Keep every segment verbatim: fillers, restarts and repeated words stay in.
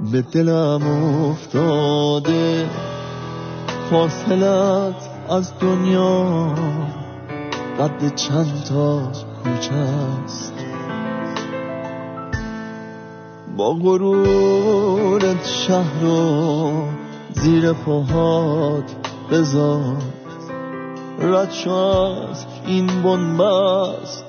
به دلم افتاده فاصلت از دنیا قد چند تا کوچه است. با غرورت شهر رو زیر پاهات بذار، رد شو از این بنبست.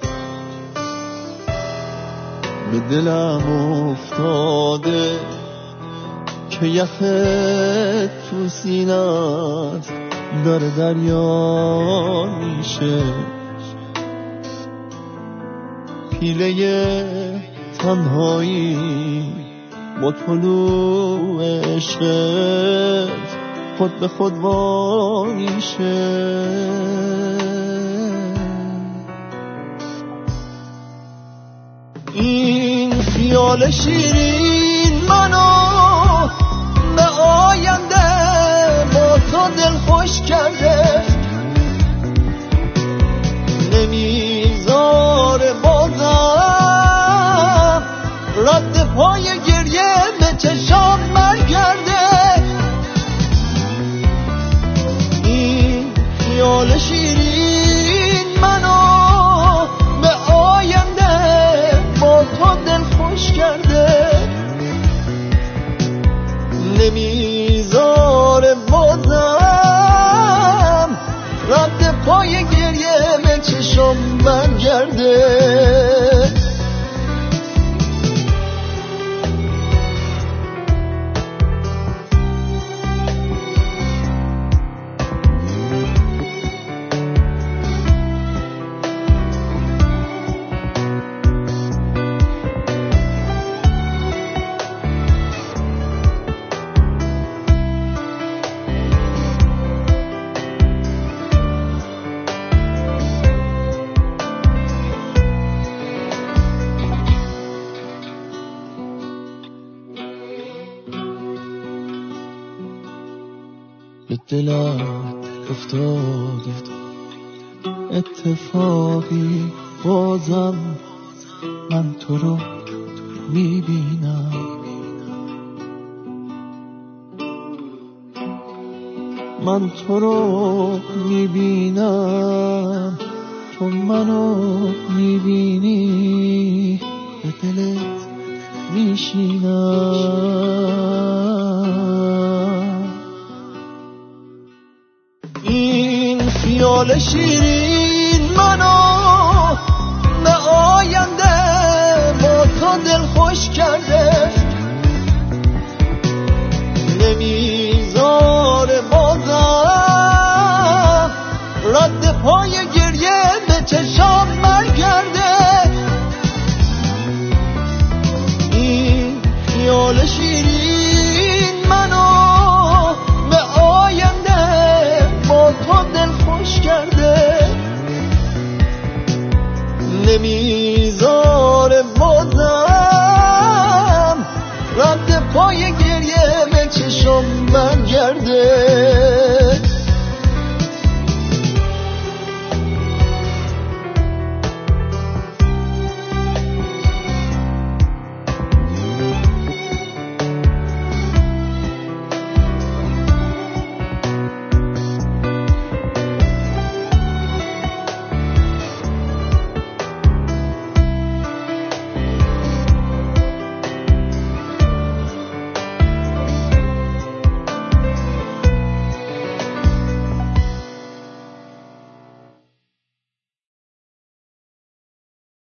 به دلم افتاده که یخت تو سینت داره دریا میشه. پیله تنهایی با طلوع عشقت خود به خود وا میشه. این خیال شیرین منو به آینده با تو دل خوش کرده، نمیذاره بازم رد پای گریه به چشام برگرده. این خیال شیرین منو به آینده با تو دل خوش کرده، نمیذاره بازم رد پای گریه به چشم برگرده. به دلت افتاده اتفاقی، بازم من تو رو میبینم. من تو رو میبینم، تو منو میبینی، به دلت میشینم. این خیال شیرین منو به آینده با تو دل خوش کرده، نمی